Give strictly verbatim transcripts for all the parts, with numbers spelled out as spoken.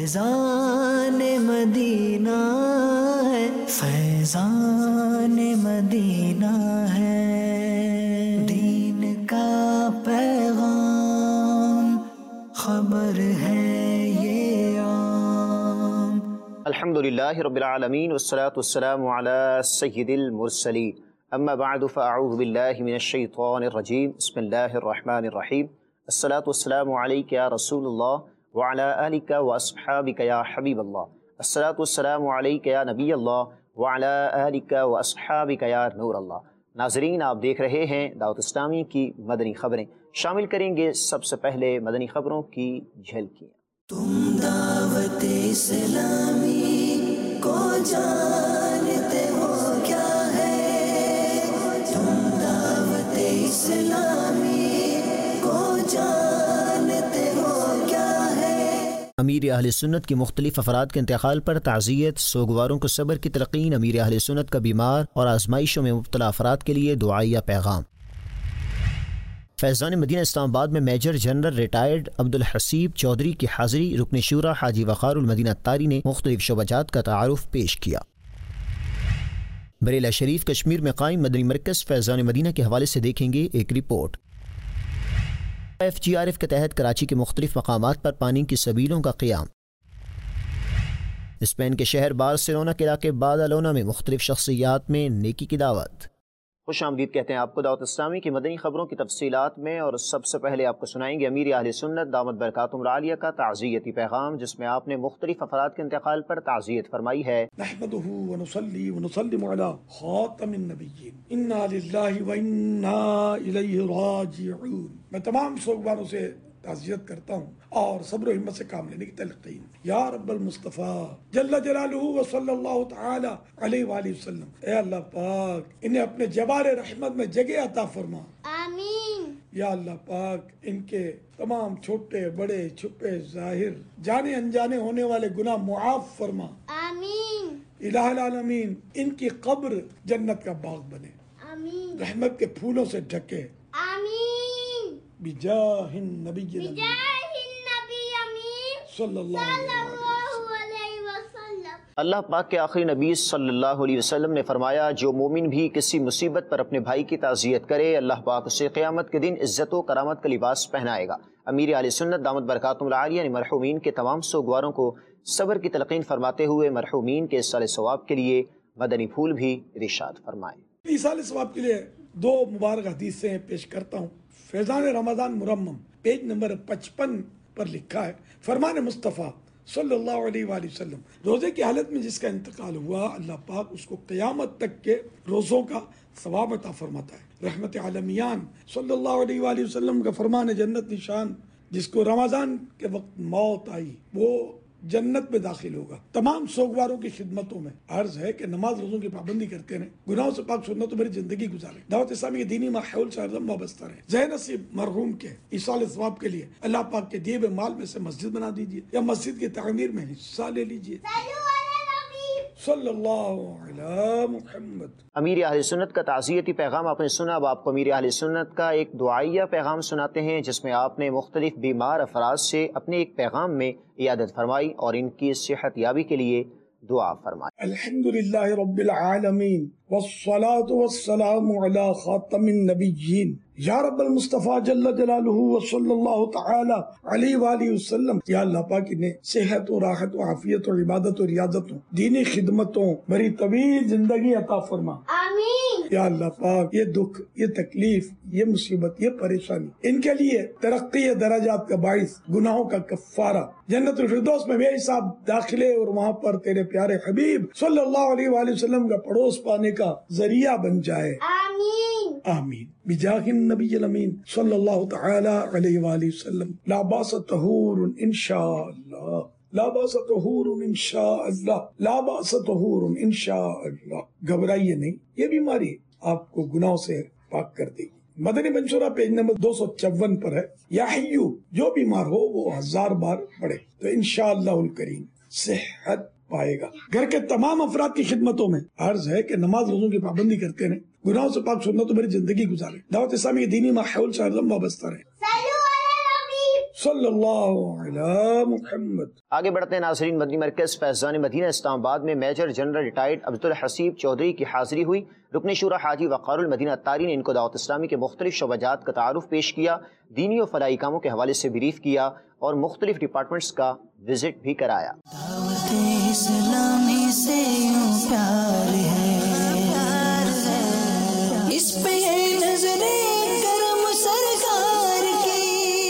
فیضان مدینہ ہے، فیضان مدینہ ہے، دین کا پیغام خبر ہے یہ عام۔ الحمدللہ رب العالمین والصلاة والسلام علی سید المرسلین، اما بعد فاعوذ باللہ من الشیطان الرجیم، بسم اللہ الرحمن الرحیم۔ الصلاة والسلام علیک یا رسول اللہ وعلی آلک واصحابک یا حبیب اللہ، الصلاة والسلام علیک یا نبی اللہ وعلی آلک واصحابک یا نور اللہ۔ ناظرین، آپ دیکھ رہے ہیں دعوت اسلامی کی مدنی خبریں۔ شامل کریں گے سب سے پہلے مدنی خبروں کی جھلکیاں۔ تم دعوت اسلامی کو جانتے ہو کیا ہے، تم دعوت اسلامی کو جانتے ہو کیا ہے۔ امیر اہل سنت کے مختلف افراد کے انتقال پر تعزیت، سوگواروں کو صبر کی تلقین۔ امیر اہل سنت کا بیمار اور آزمائشوں میں مبتلا افراد کے لیے دعائیہ پیغام۔ فیضان مدینہ اسلام آباد میں major general retired Abdulhaseeb Chaudhry کی حاضری، رکن شورا حاجی وقار المدینہ تاری نے مختلف شعبہ جات کا تعارف پیش کیا۔ بریلہ شریف کشمیر میں قائم مدنی مرکز فیضان مدینہ کے حوالے سے دیکھیں گے ایک report. F G R F کے تحت کراچی کے مختلف مقامات پر پانی کی سبیلوں کا قیام۔ اسپین کے شہر بارسلونا کے علاقے بادالونا میں مختلف شخصیات میں نیکی کی دعوت۔ خوش آمدید کہتے ہیں آپ کو دعوت اسلامی کی مدنی خبروں کی تفصیلات میں، اور سب سے پہلے آپ کو سنائیں گے امیر اہل سنت دامت برکاتہم العالیہ کا تعزیتی پیغام، جس میں آپ نے مختلف افراد کے انتقال پر تعزیت فرمائی ہے۔ نحمده ونصلي ونسلم على خاتم النبیین، انا للہ و انا الیہ راجعون۔ میں تمام سوگواروں سے تعزیت کرتا ہوں اور صبر و ہمت سے کام لینے کی تلقین۔ یا رب المصطفیٰ جل جلالہ و صلی اللہ تعالی علیہ وآلہ وسلم، اے اللہ پاک انہیں اپنے جبار رحمت میں جگہ عطا فرما، آمین۔ یا اللہ پاک ان کے تمام چھوٹے بڑے چھپے ظاہر جانے انجانے ہونے والے گناہ معاف فرما، آمین۔ الہ العالمین ان کی قبر جنت کا باغ بنے، آمین، رحمت کے پھولوں سے ڈھکے، آمین، بجاہ النبی الامین صلی اللہ علیہ وسلم۔ اللہ پاک کے آخری نبی صلی اللہ علیہ وسلم نے فرمایا، جو مومن بھی کسی مصیبت پر اپنے بھائی کی تعزیت کرے، اللہ پاک اسے قیامت کے دن عزت و کرامت کا لباس پہنائے گا۔ امیر اہل سنت دامت برکاتہم العالیہ نے مرحومین کے تمام سوگواروں کو صبر کی تلقین فرماتے ہوئے مرحومین کے ایصال ثواب کے لیے مدنی پھول بھی ارشاد فرمائے۔ ایصال ثواب کے لیے دو مبارک حدیثیں پیش کرتا ہوں۔ فیضان رمضان مرمم پیج نمبر پچپن پر لکھا ہے، فرمان مصطفیٰ صلی اللہ علیہ وآلہ وسلم، روزے کی حالت میں جس کا انتقال ہوا، اللہ پاک اس کو قیامت تک کے روزوں کا ثواب عطا فرماتا ہے۔ رحمت عالمیان صلی اللہ علیہ وآلہ وسلم کا فرمان ہے، جنت نشان جس کو رمضان کے وقت موت آئی وہ جنت میں داخل ہوگا۔ تمام سوگواروں کی خدمتوں میں عرض ہے کہ نماز روزوں کی پابندی کرتے رہیں، گناہوں سے پاک سنت تو میری زندگی گزارے، دعوت اسلامی کے دینی ماحول سے ہردم وابستہ رہیں۔ ذہن نصیب مرحوم کے ایصال ثواب کے لیے اللہ پاک کے دیے ہوئے مال میں سے مسجد بنا دیجیے یا مسجد کی تعمیر میں حصہ لے لیجیے۔ صلی اللہ علی محمد۔ امیر اہل سنت کا تعزیتی پیغام آپ نے سنا، اب آپ کو امیر اہل سنت کا ایک دعائیہ پیغام سناتے ہیں، جس میں آپ نے مختلف بیمار افراد سے اپنے ایک پیغام میں عیادت فرمائی اور ان کی صحت یابی کے لیے دعا فرمائی۔ الحمدللہ رب العالمین والصلاة والسلام علی خاتم النبیین، یا رب المصطفیٰ جل جلالہ و صلی اللہ تعالی علیہ وآلہ وسلم۔ یا اللہ پاک انہیں صحت و راحت و عافیت و عبادت و ریاضتوں دینی خدمتوں بری طویل زندگی عطا فرما، آمین۔ یا اللہ پاک یہ دکھ، یہ تکلیف، یہ مصیبت، یہ پریشانی ان کے لیے ترقی درجات کا باعث، گناہوں کا کفارہ، جنت الفردوس میں بے حساب داخلے اور وہاں پر تیرے پیارے حبیب صلی اللہ علیہ وآلہ وسلم کا پڑوس پانے کا ذریعہ بن جائے، آمین آمین۔ بجاہ النبی الامین صلی اللہ تعالی علیہ وآلہ وسلم۔ لا باس طہور انشاءاللہ، لا باس طہور انشاءاللہ، لا باس طہور انشاءاللہ۔ گھبرائیے نہیں، یہ بیماری آپ کو گناہوں سے پاک کر دے گی۔ مدنی منشورہ پیج نمبر دو سو چون پر ہے، یا حیو، جو بیمار ہو وہ ہزار بار پڑھے تو انشاءاللہ الکریم صحت پائے گا۔ گھر کے تمام افراد کی خدمتوں میں عرض ہے کہ نماز روزوں کی پابندی کرتے رہیں، گناہوں سے پاک سنت تو میری زندگی گزارے، دعوت اسلامی کے دینی ماحول سے ہردم وابستہ رہیں۔ صلی اللہ علی محمد۔ آگے بڑھتے ہیں ناظرین، مدنی مرکز فیضان مدینہ اسلام آباد میں major general retired Abdulhaseeb Chaudhry کی حاضری ہوئی۔ رکن شورا حاجی وقار المدینہ اتاری نے ان کو دعوت اسلامی کے مختلف شعبات کا تعارف پیش کیا، دینی و فلاحی کاموں کے حوالے سے بریف کیا اور مختلف ڈپارٹمنٹس کا وزٹ بھی کرایا۔ دعوت اسلامی سے یوں پیار ہے، اس پہ نظر کرم سرکار کی،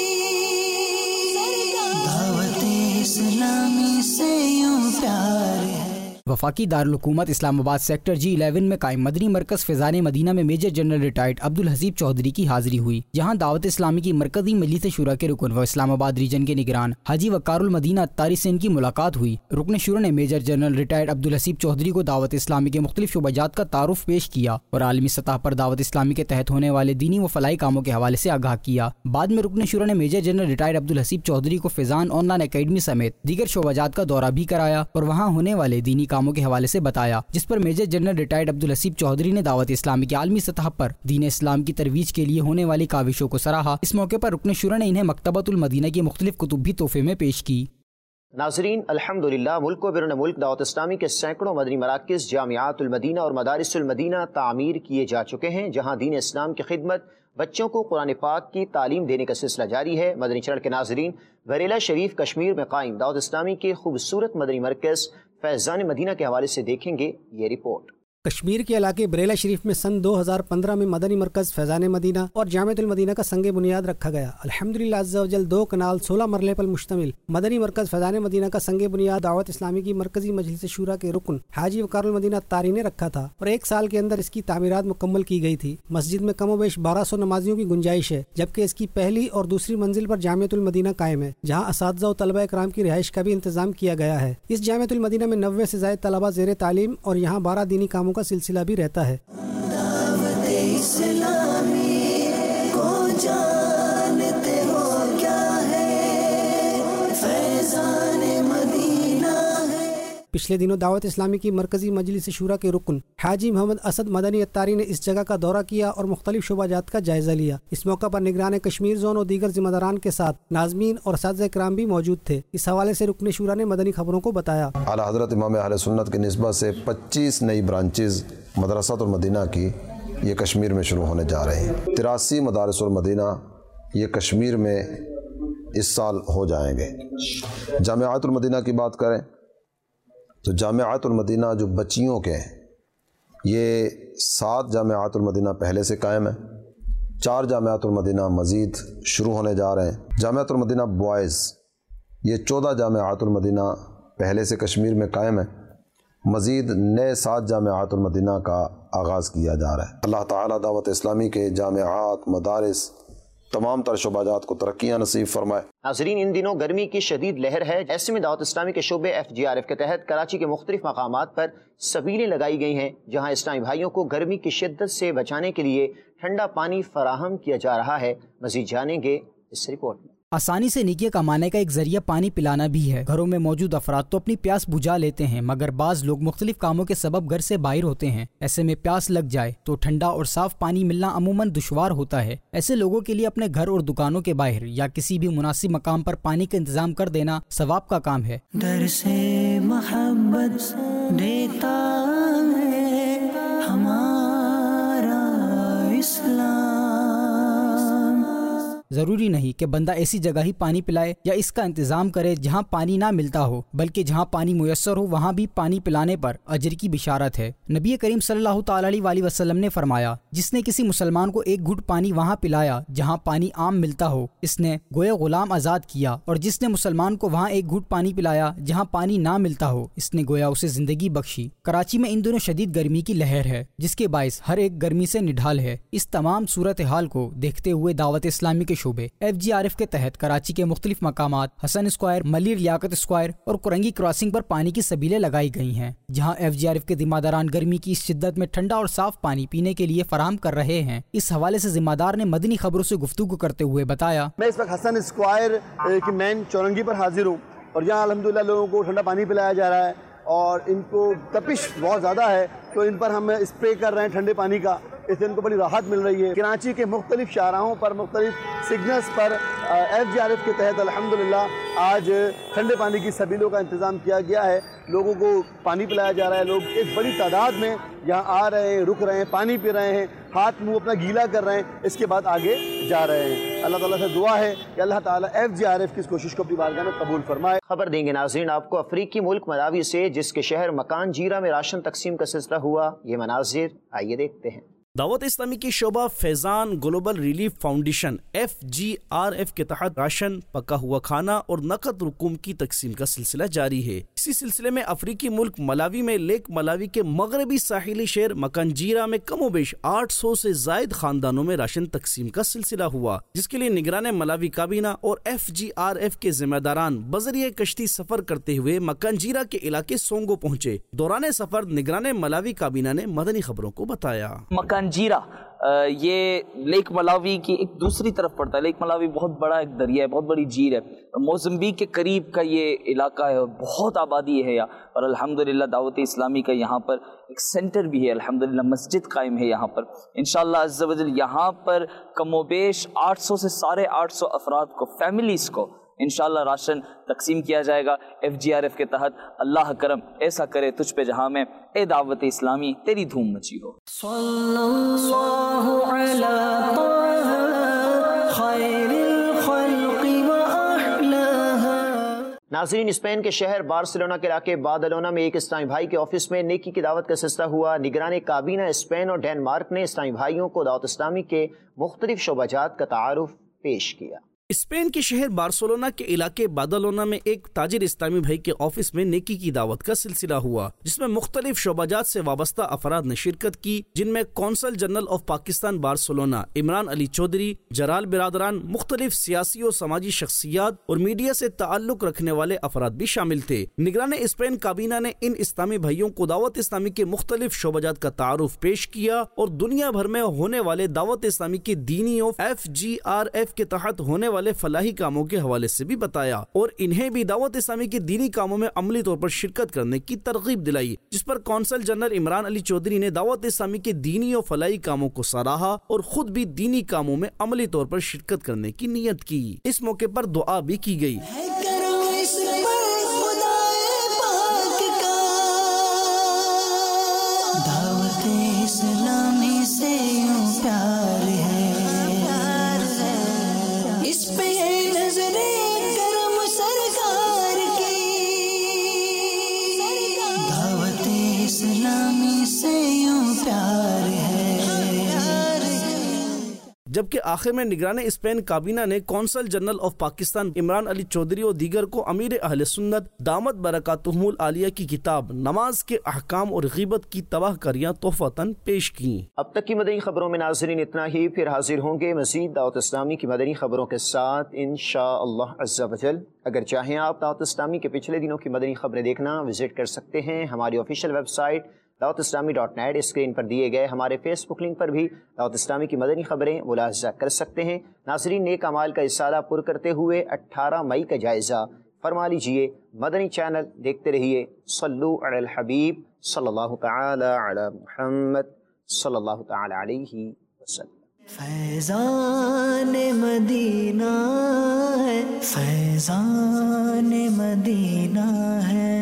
دعوت اسلامی سے یوں پیار ہے۔ وفاقی دارالحکومت اسلام آباد سیکٹر جی الیون میں قائم مدنی مرکز فیضان مدینہ میں major general retired Abdulhaseeb Chaudhry کی حاضری ہوئی، جہاں دعوت اسلامی کی مرکزی مجلس شورا کے رکن و اسلام آباد ریجن کے نگران حاجی وقار المدینہ اتاری سے ان کی ملاقات ہوئی۔ رکن شورا نے major general retired Abdulhaseeb Chaudhry کو دعوت اسلامی کے مختلف شعبات کا تعارف پیش کیا اور عالمی سطح پر دعوت اسلامی کے تحت ہونے والے دینی و فلاحی کاموں کے حوالے سے آگاہ کیا۔ بعد میں رکن شورا نے major general retired Abdulhaseeb Chaudhry کو فیضان آن لائن اکیڈمی سمیت دیگر شعبات کا دورہ بھی کرایا اور وہاں ہونے والے دینی کاموں کے حوالے سے بتایا، جس پر major general retired Abdulhaseeb Chaudhry نے دعوت اسلامی کی عالمی سطح پر دین اسلام کی ترویج کے لیے ہونے والی کاوشوں کو سراہا۔ اس موقع پر رکن شورا نے انہیں مکتبۃ المدینہ کی مختلف کتب بھی تحفے میں پیش کی۔ ناظرین، الحمدللہ ملک و بیرون ملک دعوت اسلامی کے سینکڑوں مدنی مراکز، جامعات المدینہ اور مدارس المدینہ تعمیر کیے جا چکے ہیں، جہاں دین اسلام کی خدمت، بچوں کو قرآن پاک کی تعلیم دینے کا سلسلہ جاری ہے۔ مدنی چینل کے ناظرین، بریلہ شریف کشمیر میں قائم دعوت اسلامی کے خوبصورت مدنی مرکز فیضان مدینہ کے حوالے سے دیکھیں گے یہ رپورٹ۔ کشمیر کے علاقے بریلہ شریف میں سن دو ہزار پندرہ میں مدنی مرکز فیضان مدینہ اور جامعۃ المدینہ کا سنگ بنیاد رکھا گیا۔ الحمدللہ عز و جل دو کنال سولہ مرلے پر مشتمل مدنی مرکز فیضان مدینہ کا سنگ بنیاد دعوت اسلامی کی مرکزی مجلس شورا کے رکن حاجی وقار المدینہ اتاری نے رکھا تھا اور ایک سال کے اندر اس کی تعمیرات مکمل کی گئی تھی۔ مسجد میں کم و بیش بارہ سو نمازیوں کی گنجائش ہے، جبکہ اس کی پہلی اور دوسری منزل پر جامعۃ المدینہ قائم ہے، جہاں اساتذہ و طلبہ کرام کی رہائش کا بھی انتظام کیا گیا ہے۔ اس جامعۃ المدینہ میں نوے سے زائد طلبہ زیر تعلیم اور یہاں بارہ دینی کاموں کا سلسلہ بھی رہتا ہے۔ دعوت اسلامی کو جانتے ہو کیا ہے، فیضان مدینہ ہے۔ پچھلے دنوں دعوت اسلامی کی مرکزی مجلس شورا کے رکن حاجی محمد اسد مدنی اتاری نے اس جگہ کا دورہ کیا اور مختلف شعبات کا جائزہ لیا۔ اس موقع پر نگران کشمیر زون اور دیگر ذمہ داران کے ساتھ ناظمین اور اساتذہ کرام بھی موجود تھے۔ اس حوالے سے رکن شورا نے مدنی خبروں کو بتایا، اعلیٰ حضرت امام اہل سنت کی نسبت سے پچیس نئی برانچز مدرسۃ المدینہ کی یہ کشمیر میں شروع ہونے جا رہے ہیں۔ تراسی مدارس المدینہ یہ کشمیر میں اس سال ہو جائیں گے۔ جامعات المدینہ کی بات کریں تو جامعات المدینہ جو بچیوں کے ہیں، یہ سات جامعات المدینہ پہلے سے قائم ہیں، چار جامعات المدینہ مزید شروع ہونے جا رہے ہیں۔ جامعات المدینہ بوائز یہ چودہ جامعات المدینہ پہلے سے کشمیر میں قائم ہیں، مزید نئے سات جامعات المدینہ کا آغاز کیا جا رہا ہے۔ اللہ تعالیٰ دعوت اسلامی کے جامعات، مدارس، تمام تر شعبات کو ترقیاں نصیب فرمائے۔ ناظرین، ان دنوں گرمی کی شدید لہر ہے، ایسے میں دعوت اسلامی کے شعبے ایف جی آر ایف کے تحت کراچی کے مختلف مقامات پر سبیلیں لگائی گئی ہیں، جہاں اسلامی بھائیوں کو گرمی کی شدت سے بچانے کے لیے ٹھنڈا پانی فراہم کیا جا رہا ہے۔ مزید جانیں گے اس رپورٹ میں۔ آسانی سے نیکیاں کمانے کا ایک ذریعہ پانی پلانا بھی ہے۔ گھروں میں موجود افراد تو اپنی پیاس بجھا لیتے ہیں، مگر بعض لوگ مختلف کاموں کے سبب گھر سے باہر ہوتے ہیں۔ ایسے میں پیاس لگ جائے تو ٹھنڈا اور صاف پانی ملنا عموماً دشوار ہوتا ہے۔ ایسے لوگوں کے لیے اپنے گھر اور دکانوں کے باہر یا کسی بھی مناسب مقام پر پانی کا انتظام کر دینا ثواب کا کام ہے۔ در سے محبت دیتا ہے ہمارا اسلام۔ ضروری نہیں کہ بندہ ایسی جگہ ہی پانی پلائے یا اس کا انتظام کرے جہاں پانی نہ ملتا ہو، بلکہ جہاں پانی میسر ہو وہاں بھی پانی پلانے پر اجر کی بشارت ہے۔ نبی کریم صلی اللہ تعالی علیہ وآلہ وسلم نے فرمایا، جس نے کسی مسلمان کو ایک گھٹ پانی وہاں پلایا جہاں پانی عام ملتا ہو، اس نے گویا غلام آزاد کیا، اور جس نے مسلمان کو وہاں ایک گھٹ پانی پلایا جہاں پانی نہ ملتا ہو، اس نے گویا اسے زندگی بخشی۔ کراچی میں ان دنوں شدید گرمی کی لہر ہے، جس کے باعث ہر ایک گرمی سے نڈھال ہے۔ اس تمام صورتحال کو دیکھتے ہوئے دعوت اسلامی کے شعبے ایف جی آر ایف کے تحت کراچی کے مختلف مقامات حسن اسکوائر، ملی لیاقت اسکوائر اور کرنگی کراسنگ پر پانی کی سبیلیں لگائی گئی ہیں، جہاں ایف جی آر ایف کے ذمہ داران گرمی کی اس شدت میں ٹھنڈا اور صاف پانی پینے کے لیے فراہم کر رہے ہیں۔ اس حوالے سے ذمہ دار نے مدنی خبروں سے گفتگو کرتے ہوئے بتایا، میں اس وقت حسن اسکوائر کی مین چورنگی پر حاضر ہوں اور یہاں الحمدللہ لوگوں کو ٹھنڈا پانی پلایا جا رہا ہے اور ان کو تپش بہت زیادہ ہے، تو ان پر ہم اسپرے کر رہے ہیں ٹھنڈے پانی کا اس سے ان کو بڑی راحت مل رہی ہے۔ کراچی کے مختلف شاہراہوں پر مختلف سگنلز پر ایف جی آر ایف کے تحت الحمدللہ آج ٹھنڈے پانی کی سبیلوں کا انتظام کیا گیا ہے، لوگوں کو پانی پلایا جا رہا ہے، لوگ ایک بڑی تعداد میں یہاں آ رہے ہیں، رک رہے ہیں، پانی پی رہے ہیں، ہاتھ منہ اپنا گیلا کر رہے ہیں، اس کے بعد آگے جا رہے ہیں۔ اللہ تعالیٰ سے دعا ہے کہ اللہ تعالیٰ ایف جی آر ایف کی اس کوشش کو اپنی بارگاہ میں قبول فرمائے۔ خبر دیں گے ناظرین آپ کو افریقی ملک ملاوی سے، جس کے شہر مکان جیرہ میں راشن تقسیم کا سلسلہ ہوا، یہ مناظر آئیے دیکھتے ہیں۔ دعوت اسلامی کی شعبہ Faizan global relief foundation F G R F کے تحت راشن، پکا ہوا کھانا اور نقد رقوم کی تقسیم کا سلسلہ جاری ہے۔ اسی سلسلے میں افریقی ملک ملاوی میں لیک ملاوی کے مغربی ساحلی شہر مکانجیرہ میں کم و بیش آٹھ سو سے زائد خاندانوں میں راشن تقسیم کا سلسلہ ہوا، جس کے لیے نگران ملاوی کابینہ اور ایف جی آر ایف کے ذمہ داران بذریعہ کشتی سفر کرتے ہوئے مکانجیرہ کے علاقے سونگو پہنچے۔ دوران سفر نگران ملاوی کابینہ نے مدنی خبروں کو بتایا۔ مکانجیرہ یہ لیک ملاوی کی ایک دوسری طرف پڑتا ہے۔ لیک ملاوی بہت بڑا ایک دریا ہے، بہت بڑی جھیل ہے، موزمبیق کے قریب کا یہ علاقہ ہے اور بہت آبادی ہے یہاں، اور الحمدللہ دعوت اسلامی کا یہاں پر ایک سینٹر بھی ہے، الحمدللہ مسجد قائم ہے یہاں پر انشاءاللہ عز و جل۔ یہاں پر کم و بیش آٹھ سو سے ساڑھے آٹھ سو افراد کو، فیملیز کو انشاءاللہ راشن تقسیم کیا جائے گا ایف جی آر ایف کے تحت۔ اللہ کرم ایسا کرے تجھ پہ جہاں میں، اے دعوت اسلامی تیری دھوم مچی ہو۔ صلی اللہ علی طه خیر الخلق واحلاها۔ ناظرین اسپین کے شہر بارسلونا کے علاقے بادلونا میں ایک اسلامی بھائی کے آفس میں نیکی کی دعوت کا سلسلہ ہوا۔ نگران کابینہ اسپین اور ڈنمارک نے اسلامی بھائیوں کو دعوت اسلامی کے مختلف شعبہ جات کا تعارف پیش کیا۔ اسپین کے شہر بارسلونا کے علاقے بادلونا میں ایک تاجر اسلامی بھائی کے آفس میں نیکی کی دعوت کا سلسلہ ہوا، جس میں مختلف شعبہ جات سے وابستہ افراد نے شرکت کی، جن میں consul general of Pakistan Barcelona Imran Ali Chaudhry, Jarral برادران، مختلف سیاسی اور سماجی شخصیات اور میڈیا سے تعلق رکھنے والے افراد بھی شامل تھے۔ نگران اسپین کابینہ نے ان اسلامی بھائیوں کو دعوت اسلامی کے مختلف شعبہ جات کا تعارف پیش کیا اور دنیا بھر میں ہونے والے دعوت اسلامی کے دینی اور ایف جی آر ایف کے تحت ہونے والے فلاحی کاموں کے حوالے سے بھی بتایا، اور انہیں بھی دعوت اسلامی کے دینی کاموں میں عملی طور پر شرکت کرنے کی ترغیب دلائی، جس پر کونسل جنرل عمران علی چودھری نے دعوت اسلامی کے دینی اور فلاحی کاموں کو سراہا اور خود بھی دینی کاموں میں عملی طور پر شرکت کرنے کی نیت کی۔ اس موقع پر دعا بھی کی گئی۔ دعوت اسلامی سے یوں پیار ہے، اس پہ نظر کرم سرکار کی، دعوت اسلامی سے یوں پیار ہے۔ جبکہ آخر میں نگران اسپین کابینہ نے consul general of Pakistan Imran Ali Chaudhry اور دیگر کو امیر اہل سنت دامت برکاتہم العالیہ کی کتاب نماز کے احکام اور غیبت کی تباہ کاریاں تحفتاً پیش کیں۔ اب تک کی مدنی خبروں میں ناظرین اتنا ہی، پھر حاضر ہوں گے مزید دعوت اسلامی کی مدنی خبروں کے ساتھ انشاءاللہ عز و جل۔ اگر چاہیں آپ دعوت اسلامی کے پچھلے دنوں کی مدنی خبریں دیکھنا، وزٹ کر سکتے ہیں ہماری آفیشیل ویب سائٹ دعوت اسلامی ڈاٹ نیٹ۔ اسکرین پر دیے گئے ہمارے فیس بک لنک پر بھی دعوت اسلامی کی مدنی خبریں ملاحظہ کر سکتے ہیں۔ ناظرین نیک اعمال کا رسالہ پر کرتے ہوئے اٹھارہ مئی کا جائزہ فرما لیجئے۔ مدنی چینل دیکھتے رہیے۔ صلو علی الحبیب صلی اللہ تعالی علی محمد صلی اللہ تعالی علیہ وسلم۔ فیضان مدینہ ہے، فیضان مدینہ ہے،